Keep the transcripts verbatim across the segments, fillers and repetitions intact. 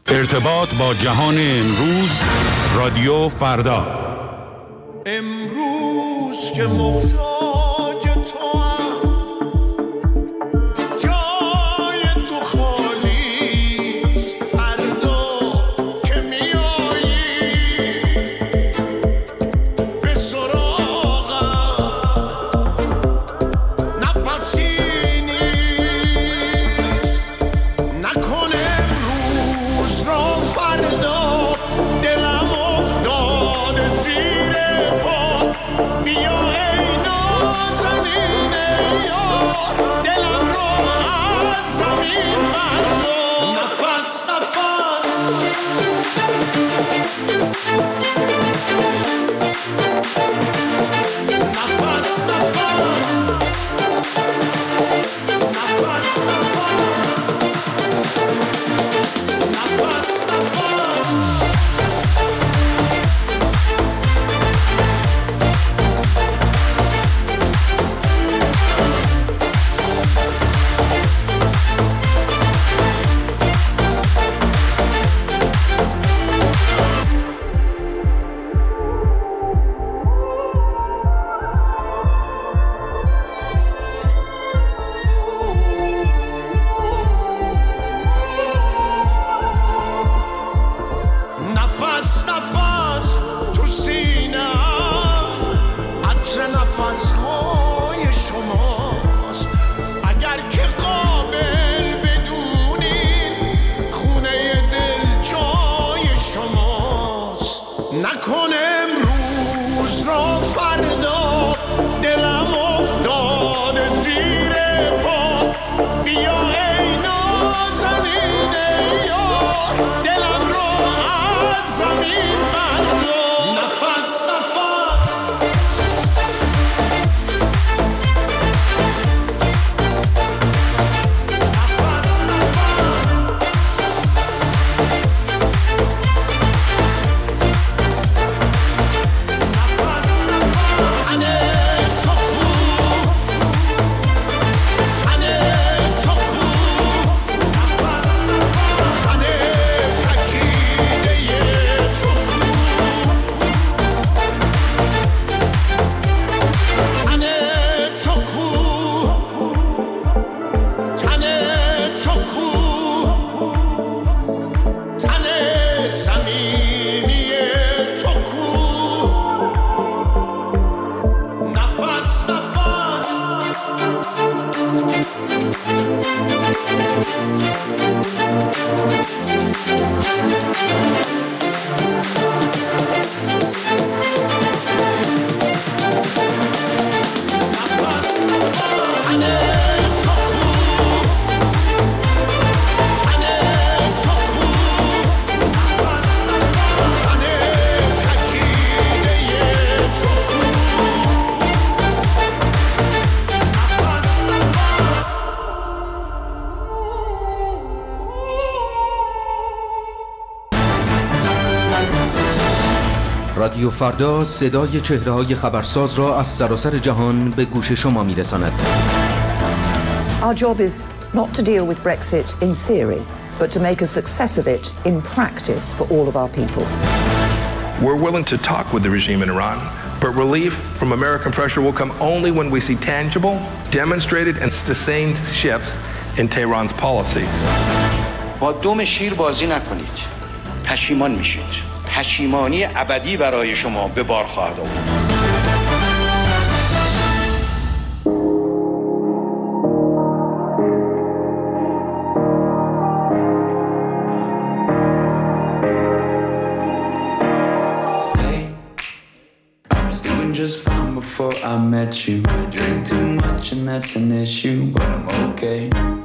ارتباط با جهان امروز، رادیو فردا. امروز که محتاج تو هم، جای تو خالیست. فردا که میایی به سراغم، نفسی نیست. نکنه امروز را فردا، دلم افتاده زیر پا. بیا ای نازنین یار، دلم رو از زمین بردار. نفس نفس نفس نفس نفس نفس نفس نفس تو سینه‌ام، عطر نفس‌های شماست. اگر که قابل بدونین، خونه دل جای شماست. نکنه امروز را فردا، دلم افتاده زیر پا. بیا ای نازنین یار، دلم رو از زمین بردار. نفس نفس رادیو فردا صدای چهره‌های خبرساز را از سراسر جهان به گوش شما می‌رساند. Our job is not to deal with Brexit in theory, but to make a success of it in practice for all of our people. We're willing to talk with the regime in Iran, but relief from American pressure will come only when we see tangible, demonstrated and sustained shifts in Tehran's policies. با دم شیر بازی نکنید. پشیمان میشید. پشیمانی ابدی برای شما به بار خواهد آورد. Just fine before I met you. I drink too much and that's an issue, but I'm okay.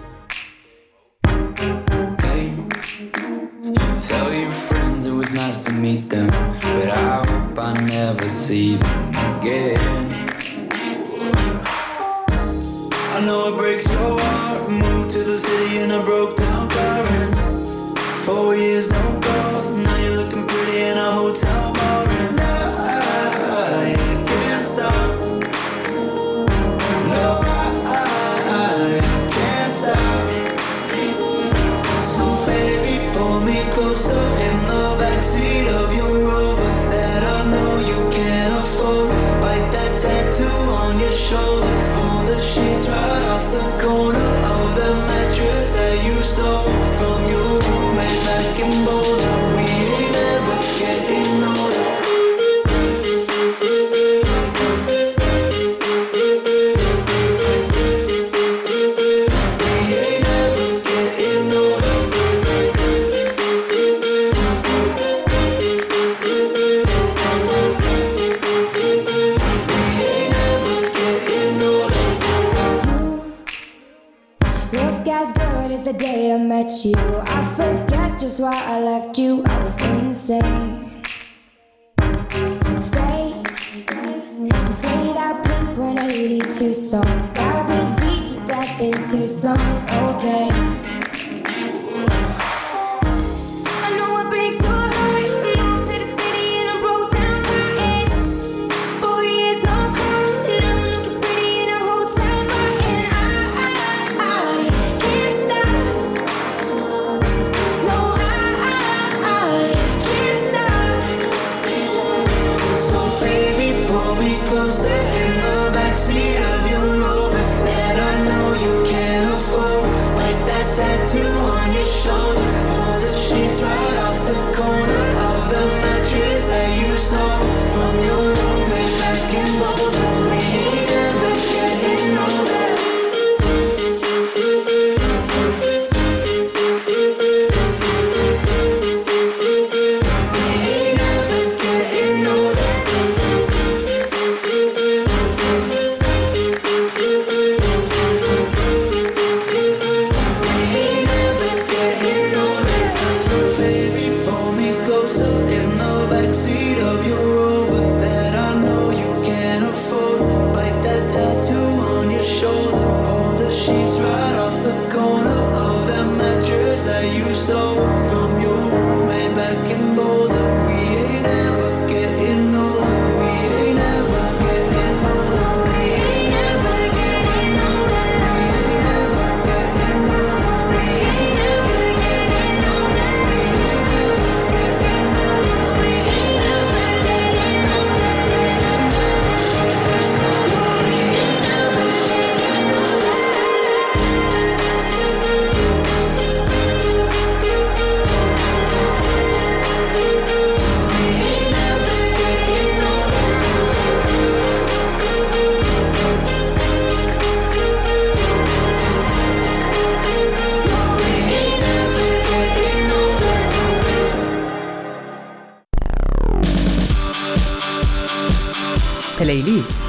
Hey, you tell your friends it was nice to meet them, but I hope I never see them again. I know it breaks your heart. Moved to the city in a broke down car and four years no calls. Now you're looking pretty in a hotel bar and I can't stop. No, I, I can't stop. So baby, pull me close. closer in the backseat of your Rover that I know you can't afford. Bite that tattoo on your shoulder, pull the sheets right off the corner of the mattress that you stole from your roommate back in Boulder. We ain't ever getting older. You, I forget just why I left you. I was insane. Stay and play that Blink one eighty-two song. That we beat to death in Tucson. Okay. I know it breaks your heart. Moved to the city and I broke down crying. Four years no calls, and I'm looking pretty in a hotel bar, and I, I, I can't stop. Closer in the backseat of your Rover that I know you can't afford. Like that tattoo on your shoulder, pull the sheets right off the corner of the mattress that you stole from your roommate back in Boulder. We ain't ever getting older. We ain't ever getting older. پلیلیست.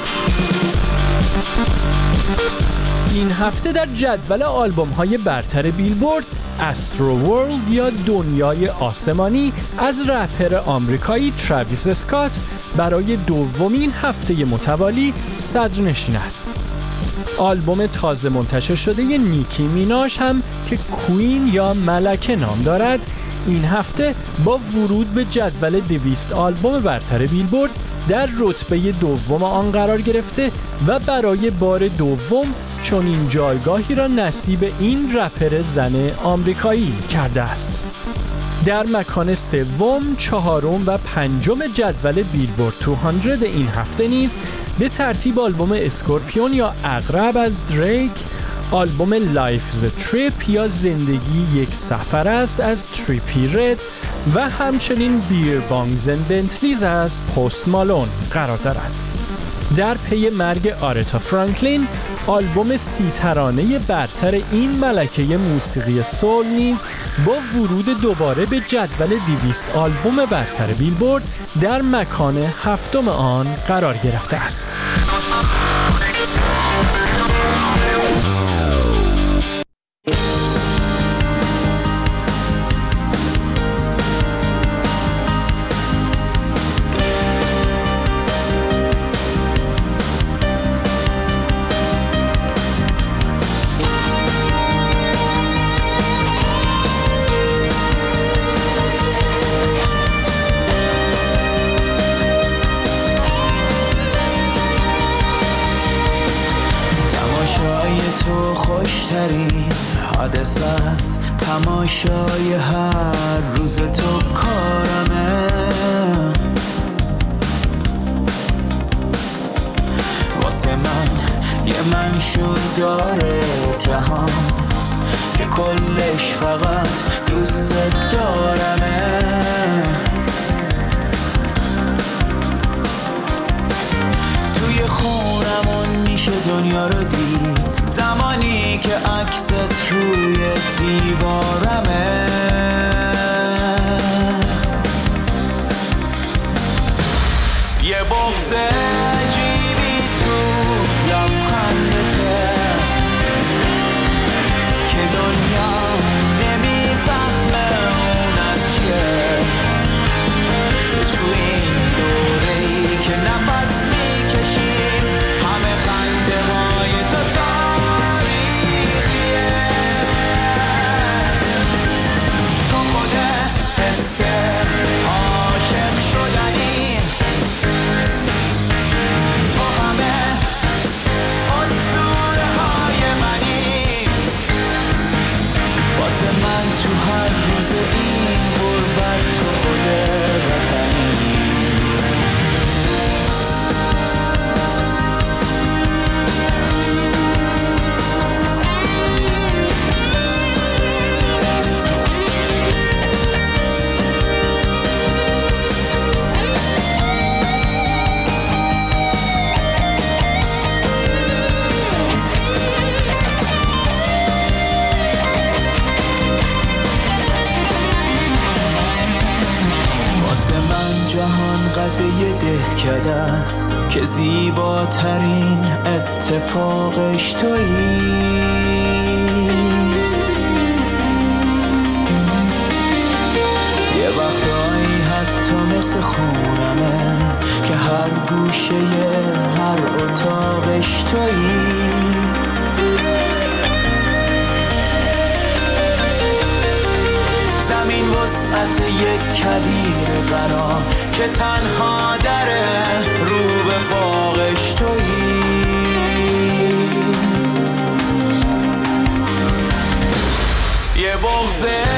این هفته در جدول آلبوم‌های برتر بیلبورد، استرو ورلد یا دنیای آسمانی از رپر آمریکایی تراویس اسکات برای دومین هفته متوالی صدرنشین است. آلبوم تازه منتشر شده ی نیکی میناژ هم که کوین یا ملکه نام دارد، این هفته با ورود به جدول دویست آلبوم برتر بیلبورد در رتبه دوم آن قرار گرفته و برای بار دوم چنین جایگاهی را نصیب این رپر زن آمریکایی کرده است. در مکان سوم، چهارم و پنجم جدول بیلبورد دویست این هفته نیز به ترتیب آلبوم اسکورپیون یا عقرب از دریک، آلبوم لایفز تریپ یا زندگی یک سفر است از تریپی رد و همچنین بیر بانگز اند بنتلیز از پست مالون قرار دارند. در پی مرگ آرتا فرانکلین، آلبوم سی ترانه برتر این ملکه موسیقی سول نیز با ورود دوباره به جدول دویست آلبوم برتر بیلبورد در مکان هفتم آن قرار گرفته است. خوشترین حادثه است تماشای هر روز تو کارمه، واسه من یه منشور داره جهان که کلش فقط دوست دارمه. توی خونمون میشه دنیا رو دید زمانی که عکست روی دیوارمه. یه بغض عجیبی تو لبخندته که دنیا نمیفهمه اون از چیه. تو این دوره‌ای که نفس میکشیم همه خنده های تو تاریخیه. تو خود حس عاشق شدنی، تو همه اسطوره های منی. واسه من تو هر روز این غربت تو خود وطنی. جهان قد یه دهکده است که زیباترین اتفاقش تویی. یه وقتایی حتی مثل خونمه که هر گوشه هر اتاقش تویی. زمین وسعت یک کویر برام که تنها دره رو به باغش تویی. یه بغض